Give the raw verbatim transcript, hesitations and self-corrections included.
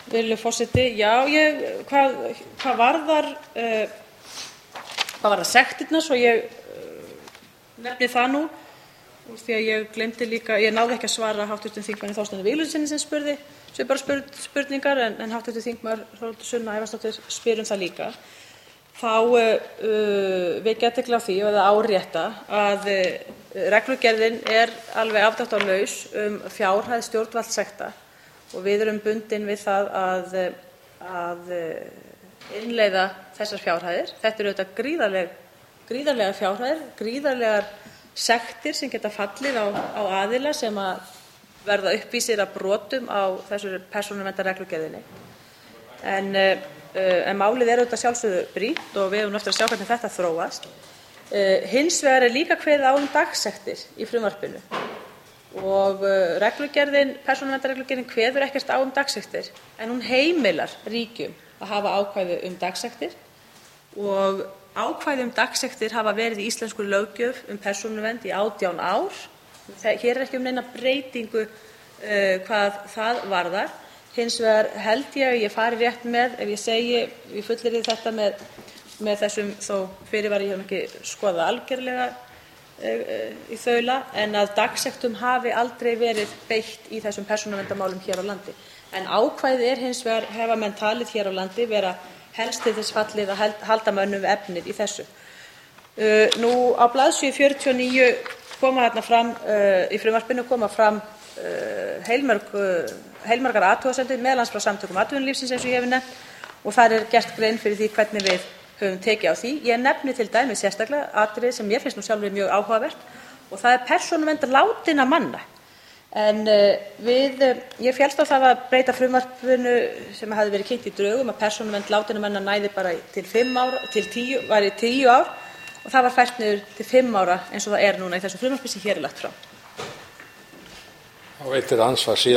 Virðulegur forseti. Já, ég, hvað, hvað varðar, uh, hvað varðar sektirnar, svo ég uh, nefni það nú, því að ég glemdi líka, ég náði ekki að svara háttvirtum þingmanni Þorsteini Víglundssyni sem spurði svipaðar spur, spurningar, en, en háttvirtur þingmaður Þórhildur Sunna Ævarsdóttir spyr um það líka. Þá uh, vekja athygli á því og það árétta að uh, reglugerðin er alveg afdráttarlaus um fjárhæð stjórnvaldssekta og við erum bundin við það að, að innleiða þessar fjárhæðir. Þetta eru auðvitað gríðarleg, gríðarlegar fjárhæðir, gríðarlegar sektir sem geta fallið á, á aðila sem að verða uppvísir að brotum á þessu persónuverndarreglugerðinni. En, en málið er auðvitað sjálfsögðu brýnt og við höfum eftir að sjá hvernig þetta þróast. Hins vegar er líka kveðið á um dagsektir í frumvarpinu. Og reglugerðin, persónuverndarreglugerðin kveður ekkert á um dagsektir, en hún heimilar ríkjum að hafa ákvæði um dagsektir og ákvæði um dagsektir hafa verið í íslensku löggjöf um persónuvernd í átján ár. Hér er ekki um neina breytingu uh, hvað það varðar. Hins vegar held ég að ég fari rétt með, ef ég segi, ég fullyrði þetta með, með þessum þó fyrirvari, ég hef ekki skoðað algerlega í þaula, en að dagsektum hafi aldrei verið beitt í þessum persónuverndarmálum hér á landi. En ákvæðið er hins vegar, hefa menn talið hér á landi, vera helst til þess fallið að halda mönnum við efnið í þessu. Uh, nú á blaðsíðu fjörutíu og níu koma þarna fram, uh, í frumvarpinu koma fram uh, heilmörg, uh, heilmargar athugasemdir, meðal annars frá samtökum atvinnulífsins eins og ég hef nefnt, og þar er gert grein fyrir því hvernig við höfum tekið á því. Ég nefni til dæmis sérstaklega atriði sem mér finnst nú sjálfri mjög áhugavert og það er persónuvernd látinna manna. En uh, við, uh, ég féllst á það að breyta frumvarpinu sem hafði verið kynnt í drögum að persónuvernd látinna manna næði bara til fimm ára, til tíu, var í tíu ár og það var fært niður til fimm ára eins og það er núna í þessu frumvarpi sem hér er lagt fram. Og eitt er ansvar síðan.